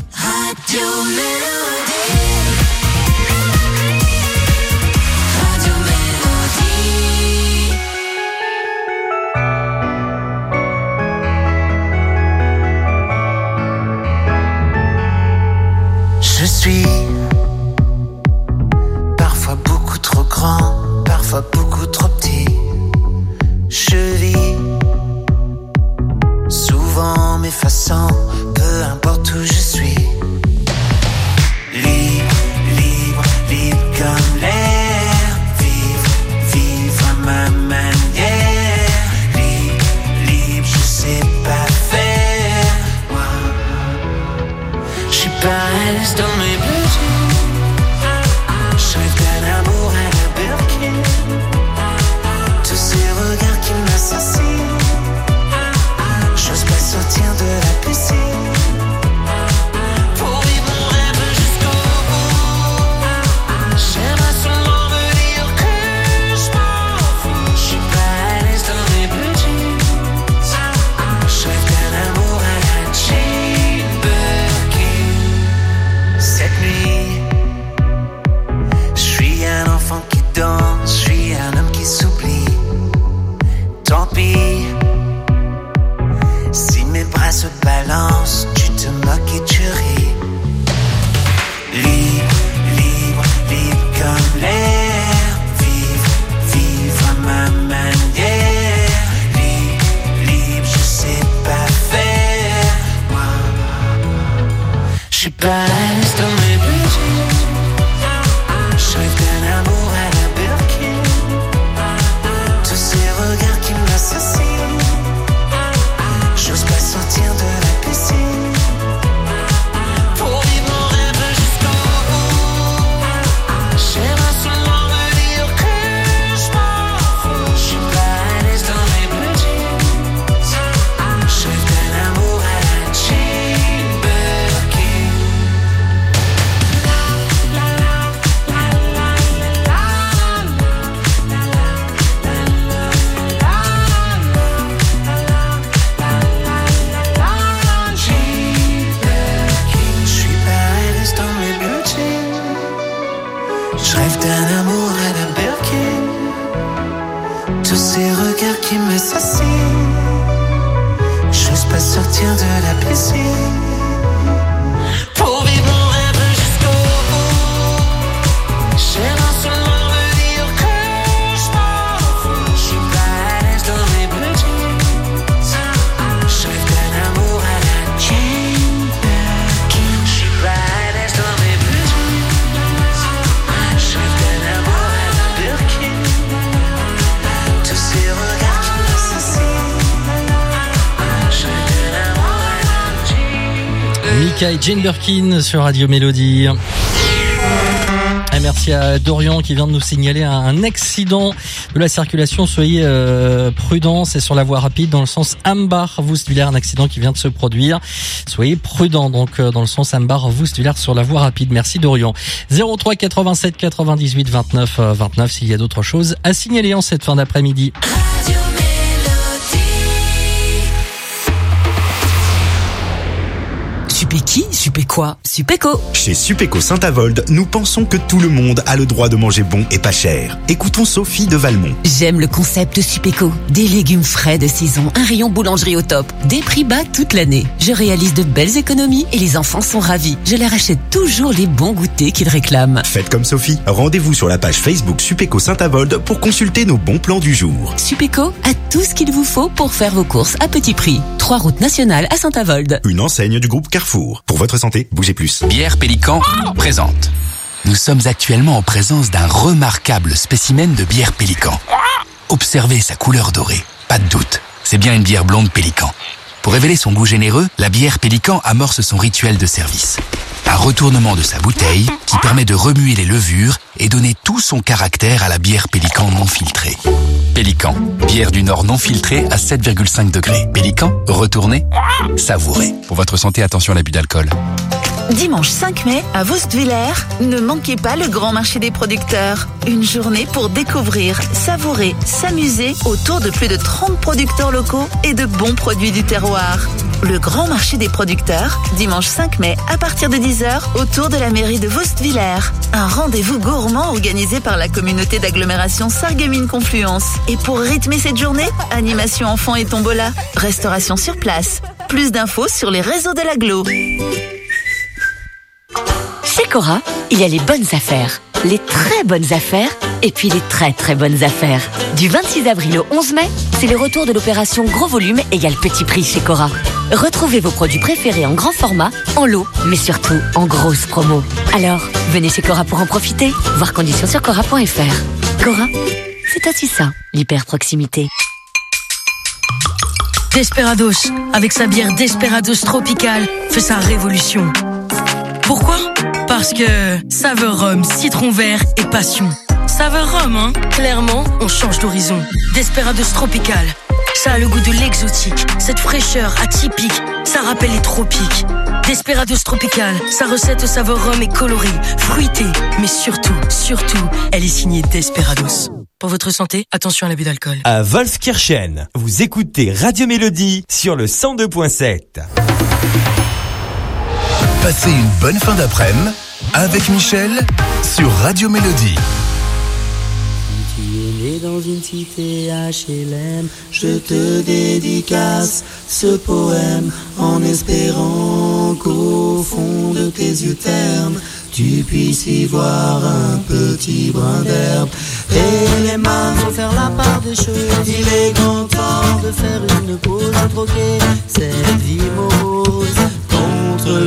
[SPEAKER 6] Je suis parfois beaucoup trop grand, parfois beaucoup trop petit. Je vis souvent m'effaçant, peu importe où je suis. Libre, libre, libre comme l'air. Vivre, vivre à ma manière. Libre, libre, pas à l'aise dans mes blue jeans. Je rêve d'un amour à la Birkin. Tous ces regards qui m'assassinent. J'ose pas sortir de la piscine. Pour vivre mon rêve jusqu'au bout. J'aimerais seulement me dire que je m'en fous. Je suis pas à l'aise dans mes blue jeans. Je rêve d'un amour à la Jane Birkin. Je suis pas à l'aise dans mes blue jeans. Je rêve d'un amour à la Birkin. Tous ces regards qui m'assassinent. J'ose pas sortir de la piscine. Pour vivre mon rêve jusqu'au bout. J'aimerais seulement me dire que je m'en fous. Je suis pas à l'aise dans mes blue jeans. Je rêve d'un amour à la Jane Birkin. Je suis pas à l'aise dans mes blue jeans. Je rêve d'un amour à la Birkin. Tous ces regards qui m'assassinent. Je rêve d'un amour à la Jane.
[SPEAKER 2] Mika et Jane Birkin sur Radio Mélodie. Et merci à Dorian qui vient de nous signaler un accident de la circulation. Soyez euh, prudents, c'est sur la voie rapide dans le sens Ambar-Woustviller, un accident qui vient de se produire. Soyez prudents donc euh, dans le sens Ambar-Woustviller sur la voie rapide. Merci Dorian. zéro trois quatre-vingt-sept quatre-vingt-dix-huit vingt-neuf vingt-neuf s'il y a d'autres choses à signaler en cette fin d'après-midi.
[SPEAKER 7] Supé qui? Supé quoi? Supéco.
[SPEAKER 9] Chez Supéco Saint-Avold, nous pensons que tout le monde a le droit de manger bon et pas cher. Écoutons Sophie de Valmont.
[SPEAKER 7] J'aime le concept Supéco. Des légumes frais de saison, un rayon boulangerie au top, des prix bas toute l'année. Je réalise de belles économies et les enfants sont ravis. Je leur achète toujours les bons goûters qu'ils réclament.
[SPEAKER 9] Faites comme Sophie. Rendez-vous sur la page Facebook Supéco Saint-Avold pour consulter nos bons plans du jour.
[SPEAKER 7] Supéco a tout ce qu'il vous faut pour faire vos courses à petit prix. Trois routes nationales à Saint-Avold.
[SPEAKER 9] Une enseigne du groupe Carrefour. Pour votre santé, bougez plus.
[SPEAKER 15] Bière Pélican présente. Nous sommes actuellement en présence d'un remarquable spécimen de bière Pélican. Observez sa couleur dorée. Pas de doute, c'est bien une bière blonde Pélican. Pour révéler son goût généreux, la bière Pélican amorce son rituel de service. Un retournement de sa bouteille qui permet de remuer les levures et donner tout son caractère à la bière Pélican non filtrée. Pélican, bière du Nord non filtrée à sept virgule cinq degrés. Pélican, retournez, savourez. Pour votre santé, attention à l'abus d'alcool.
[SPEAKER 10] Dimanche cinq mai, à Woustviller, ne manquez pas le grand marché des producteurs. Une journée pour découvrir, savourer, s'amuser autour de plus de trente producteurs locaux et de bons produits du terroir. Le grand marché des producteurs, dimanche cinq mai, à partir de dix heures, autour de la mairie de Woustviller. Un rendez-vous gourmand organisé par la communauté d'agglomération Sarreguemines Confluence. Et pour rythmer cette journée, animation enfants et tombola, restauration sur place. Plus d'infos sur les réseaux de l'agglo.
[SPEAKER 24] Chez Cora, il y a les bonnes affaires, les très bonnes affaires et puis les très très bonnes affaires. Du vingt-six avril au onze mai, c'est le retour de l'opération Gros Volume égale Petit Prix chez Cora. Retrouvez vos produits préférés en grand format, en lot, mais surtout en grosse promo. Alors, venez chez Cora pour en profiter. Voir conditions sur cora point f r. Cora, c'est aussi ça, l'hyper proximité.
[SPEAKER 25] Desperados, avec sa bière Desperados Tropical, fait sa révolution. Pourquoi ? Parce que saveur rhum, citron vert et passion. Saveur rhum, hein ? Clairement, on change d'horizon. Desperados Tropical, ça a le goût de l'exotique, cette fraîcheur atypique, ça rappelle les tropiques. Desperados Tropical, sa recette au saveur rhum est colorée, fruitée, mais surtout, surtout, elle est signée Desperados. Pour votre santé, attention à l'abus d'alcool.
[SPEAKER 22] À Wolfskirchen, vous écoutez Radio Mélodie sur le cent deux point sept.
[SPEAKER 8] Passez une bonne fin d'après-midi avec Michel sur Radio Mélodie.
[SPEAKER 6] Si tu es né dans une cité H L M, je te dédicace ce poème en espérant qu'au fond de tes yeux ternes, tu puisses y voir un petit brin d'herbe. Et les mains vont faire la part des choses. Il est grand temps de faire une pause, de troquer cette vie morose contre le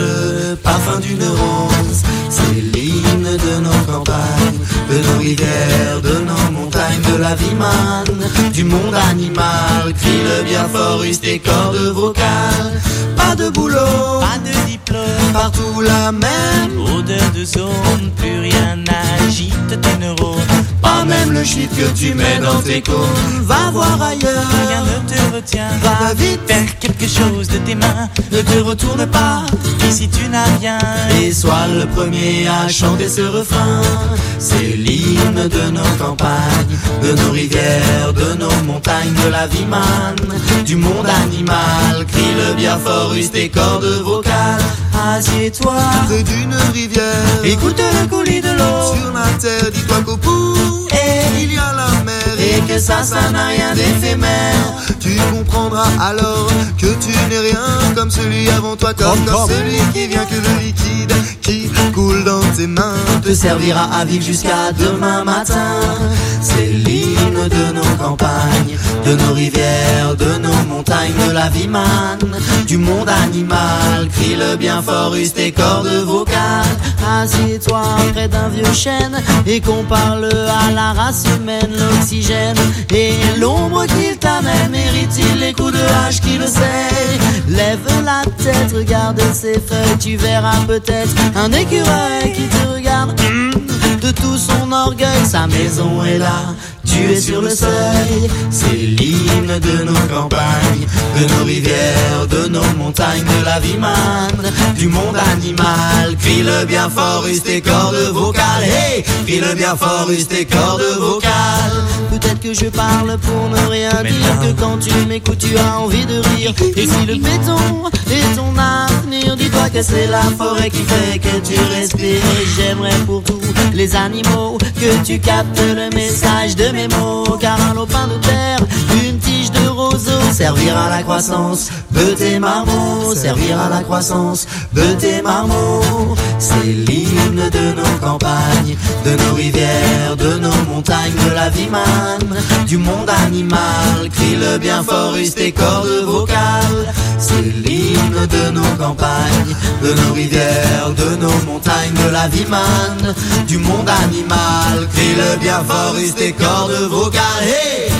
[SPEAKER 6] le parfum d'une rose. C'est l'hymne de nos campagnes, de nos rivières, de nos montagnes, de la vie manne, du monde animal. Crie le bien fort, use tes cordes vocales. Pas de boulot, pas de diplôme, partout la même odeur de zone. Plus rien n'agite tes neurones, pas même le shit que tu mets dans tes cônes. Va voir ailleurs, rien ne te retient. Va vite faire quelque chose de tes mains. Ne te retourne pas, ici tu n'as rien. Et sois le premier à chanter ce refrain. C'est l'hymne de nos campagnes, de nos rivières, de nos montagnes, de la vie manne, du monde animal. Crie le bien fort, use tes cordes vocales. Assieds-toi près d'une rivière, écoute le coulis de l'eau. Sur la terre, dis-toi qu'au bout et il y a la mer, et que ça, ça n'a rien d'éphémère. Tu comprendras alors que tu n'es rien comme celui avant toi, comme, comme celui qui vient, que le liquide qui coule dans tes mains te servira à vivre jusqu'à demain matin. C'est l'hymne de nos campagnes, de nos rivières, de nos montagnes, de la vie manne, du monde animal. Crie le bien fort, use tes cordes vocales. Assieds-toi près d'un vieux chêne et qu'on parle à la race humaine. L'oxygène et l'ombre qu'il t'amène, mérite-t-il les coups de hache qui le sait? Lève la tête, regarde ses feuilles, tu verras peut-être un écureuil qui te regarde. De tout son orgueil, sa maison est là, tu es sur le seuil. C'est l'hymne de nos campagnes, de nos rivières, de nos montagnes, de la vie manne, du monde animal. Crie le bien fort, use tes cordes vocales. Hey, crie le bien fort, use tes cordes vocales. Peut-être que je parle pour ne rien mais dire, non. Que quand tu m'écoutes tu as envie de rire. Et si le béton est ton avenir, dis-toi que c'est la forêt qui fait que tu respires. J'aimerais pour tous les animaux que tu captes le message de mes mots, car un lopin de terre, une tige de roseau servira à la croissance de tes marmots, servira à la croissance de tes marmots. C'est l'hymne de nos campagnes, de nos rivières, de nos montagnes, de la vie manne, du monde animal. Crie le bien fort, use tes cordes vocales. C'est l'hymne de nos campagnes, de nos rivières, de nos montagnes, de la vie manne, du monde animal. Crie le bien fort, use tes cordes vocales. Hey!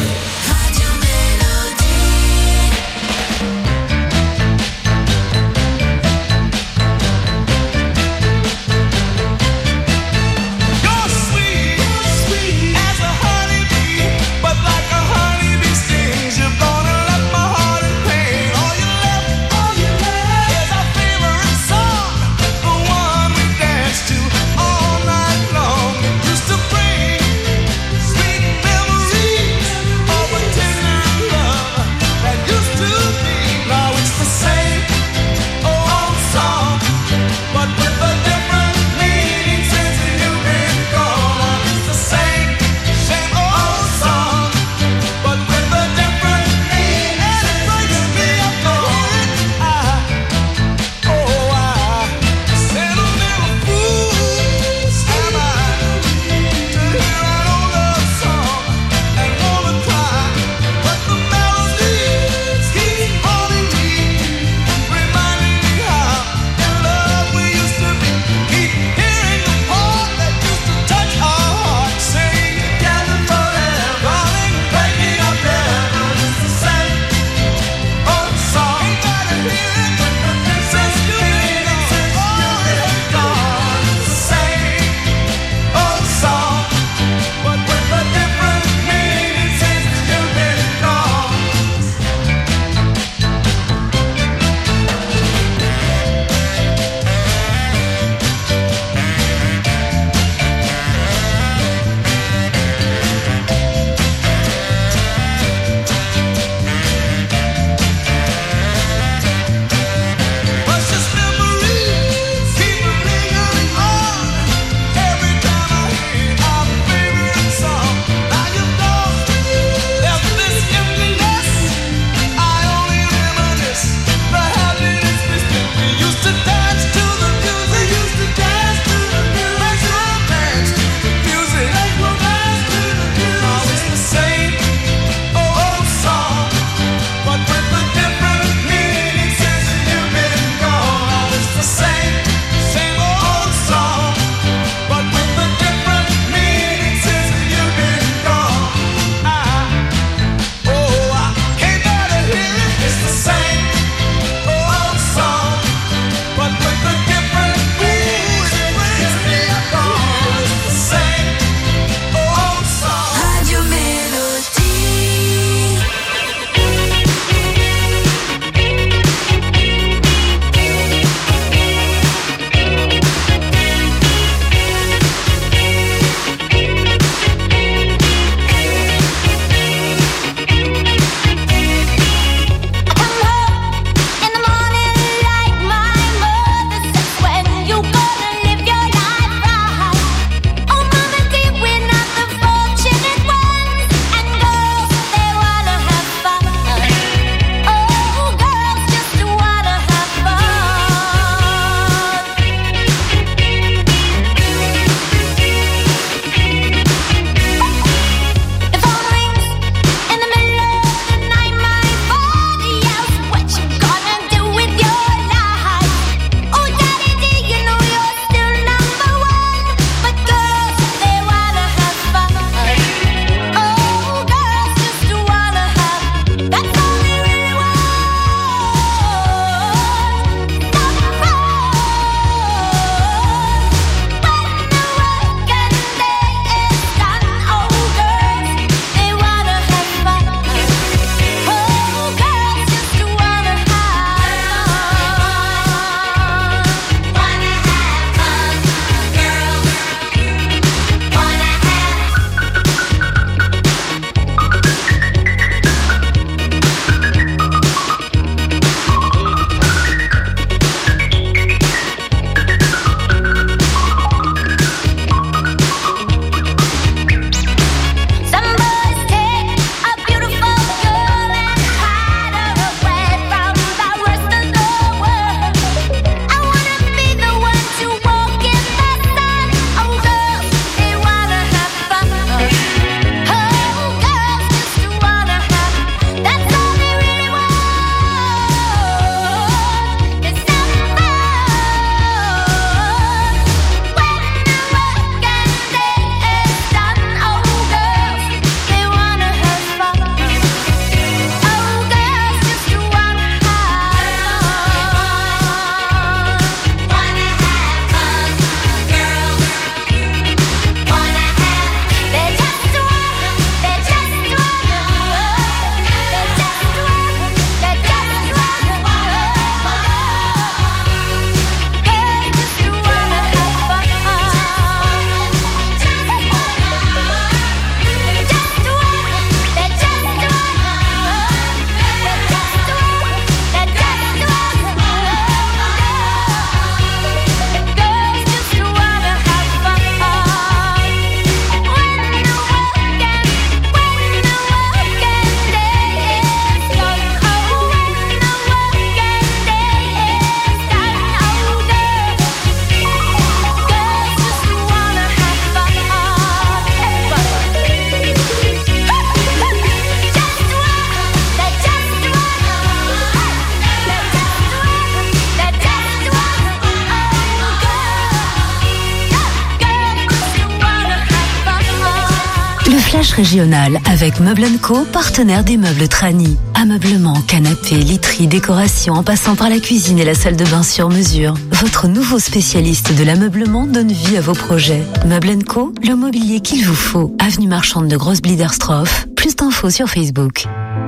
[SPEAKER 11] flash régional avec Meubles and Co, partenaire des meubles Trani. Ameublement, canapé, literie, décoration, en passant par la cuisine et la salle de bain sur mesure. Votre nouveau spécialiste de l'ameublement donne vie à vos projets. Meubles and Co, le mobilier qu'il vous faut. Avenue Marchande de Grosse-Bliderstroff. Plus d'infos sur Facebook.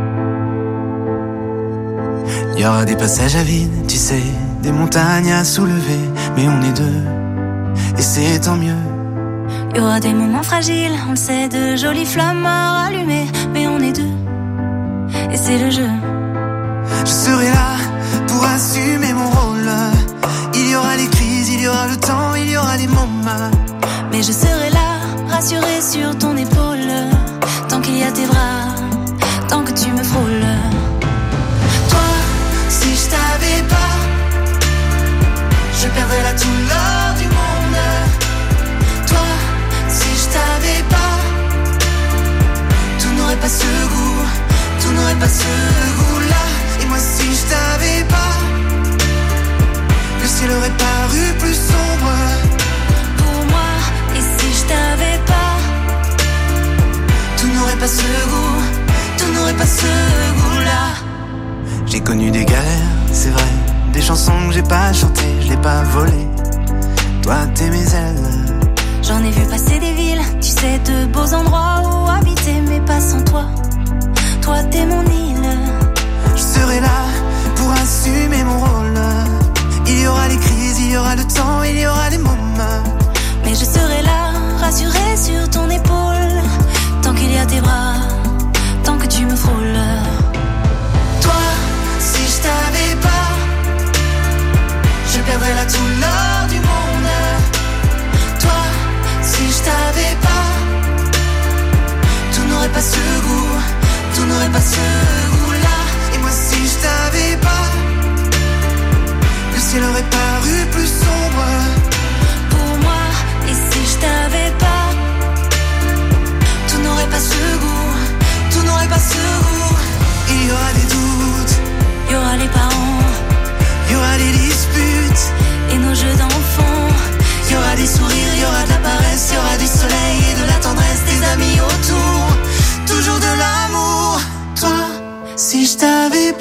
[SPEAKER 6] Il y aura des passages à vide, tu sais, des montagnes à soulever, mais on est deux, et c'est tant mieux.
[SPEAKER 12] Il y aura des moments fragiles, on le sait, de jolies flammes à rallumer, mais on est deux, et c'est le jeu.
[SPEAKER 6] Je serai là pour assumer mon rôle. Il y aura les crises, il y aura le temps, il y aura les moments.
[SPEAKER 12] Mais je serai là, rassurée sur ton épaule, tant qu'il y a tes bras, tant que tu me frôles.
[SPEAKER 6] Toi, si je t'avais pas, je perdrais la tout l'or du monde. Toi, si je t'avais pas, tout n'aurait pas ce goût, tout n'aurait pas ce goût-là. Et moi si je t'avais pas, le ciel aurait paru plus sombre
[SPEAKER 12] pour moi. Et si je t'avais pas,
[SPEAKER 6] tout n'aurait pas ce goût, tout n'aurait pas ce goût-là. J'ai connu des galères, c'est vrai, des chansons que j'ai pas chantées, je l'ai pas volées. Toi t'es mes ailes.
[SPEAKER 12] J'en ai vu passer des villes, tu sais, de beaux endroits où habiter, mais pas sans toi. Toi t'es mon île.
[SPEAKER 6] Je serai là pour assumer mon rôle. Il y aura les crises, il y aura le temps, il y aura les moments.
[SPEAKER 12] Mais je serai là, rassurée sur ton épaule, tant qu'il y a tes bras, tant que tu me frôles.
[SPEAKER 6] Toi, si je t'avais pas, je perdrais là tout l'or du monde. Toi, si je t'avais pas, tout n'aurait pas ce goût, tout n'aurait pas ce goût-là. Et moi si je t'avais pas, le ciel aurait paru plus sombre
[SPEAKER 12] pour moi. Et si je t'avais pas, tout n'aurait pas ce goût, tout n'aurait pas ce goût.
[SPEAKER 6] Il y aura des doutes,
[SPEAKER 12] il y aura les parents,
[SPEAKER 6] il y aura des disputes
[SPEAKER 12] et nos jeux d'enfants.
[SPEAKER 6] Il y aura des sourires, il y aura de la paresse, il y aura du soleil et de la tendresse, des amis autour, toujours de l'amour. Toi, si je t'avais